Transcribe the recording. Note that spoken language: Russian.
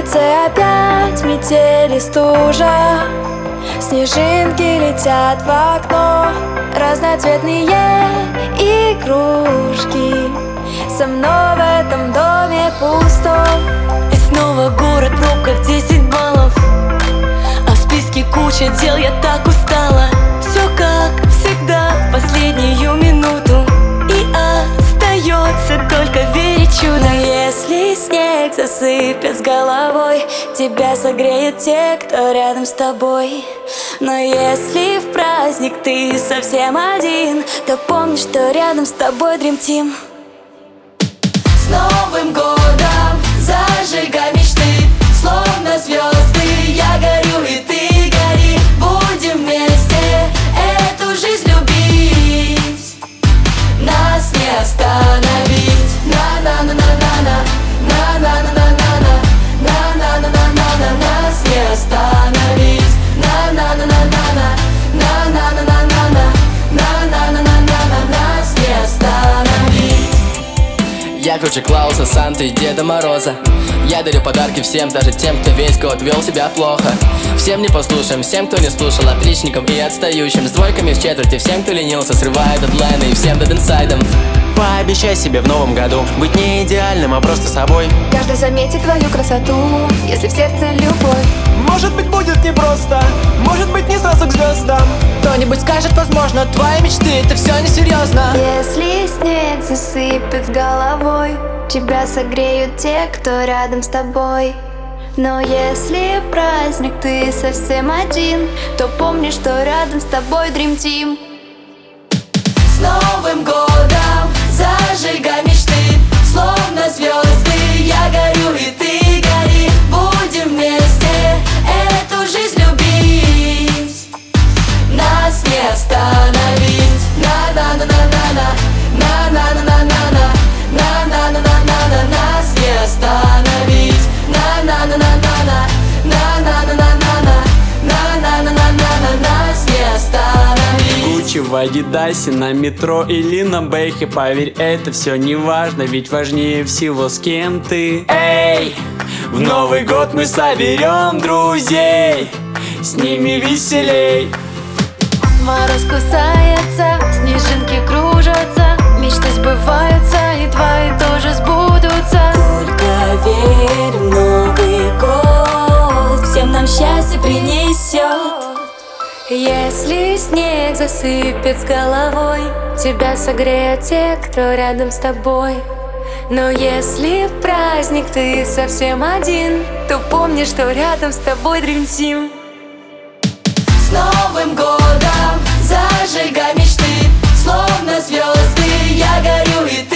улице опять метель и стужа, снежинки летят в окно, разноцветные игрушки. Со мной в этом доме пустом. И снова город в пробках 10 баллов, а в списке куча дел, я так устала. Все как всегда в последнюю минуту, и остается только верить в чудо. Но если снег засыпет с головой, тебя согреют те, кто рядом с тобой. Но если в праздник ты совсем один, то помни, что рядом с тобой Dream Team. С Новым годом зажигай мечты, словно звезды. Я горю и ты гори, будем вместе эту жизнь любить. Нас не остановить. На-на-на-на-на-на, на-на-на-на-на-на, на-на-на-на-на-на. Нас не остановить. На-на-на-на-на-на, на-на-на-на-на-на, на-на-на-на-на. Нас не остановить. Я круче Клауса, Санты и Деда Мороза. Я дарю подарки всем, даже тем, кто весь год вел себя плохо. Всем непослушным, всем, кто не слушал, отличникам и отстающим, с двойками в четверти, всем, кто ленился, срывая дедлайны, и всем Dead Инсайдом. Пообещай себе в новом году быть не идеальным, а просто собой. Каждый заметит твою красоту, если в сердце любовь. Может быть, будет непросто, может быть, не сразу к звездам. Кто-нибудь скажет, возможно, твои мечты — это все несерьезно. Если снег засыпет с головой, тебя согреют те, кто рядом с тобой. Но если в праздник ты совсем один, то помни, что рядом с тобой Dream Team. С Новым годом зажигай мечты, словно звезды. Я горю и ты гори, будем вместе эту жизнь любить. Нас не остановить. На-на-на-на-на-на, на-на-на-на-на-на, на-на-на-на-на. Нас не остановить. На-на-на-на-на-на, на-на-на-на-на, на-на-на-на-на. Нас не остановить. Гуччи в Адидасе, на метро или на бэхе. Поверь, это все не важно, ведь важнее всего, с кем ты. Эй, в Новый год мы соберем друзей, с ними веселей. Мороз кусается, снежинки кружатся, мечты сбываются, и твои тоже сбудутся. Только верь в Новый год, всем нам счастье принесет. Если снег засыпет с головой, тебя согреют те, кто рядом с тобой. Но если в праздник ты совсем один, то помни, что рядом с тобой Dream Team. С Новым годом зажигай мечты, словно звезды. Я горю и ты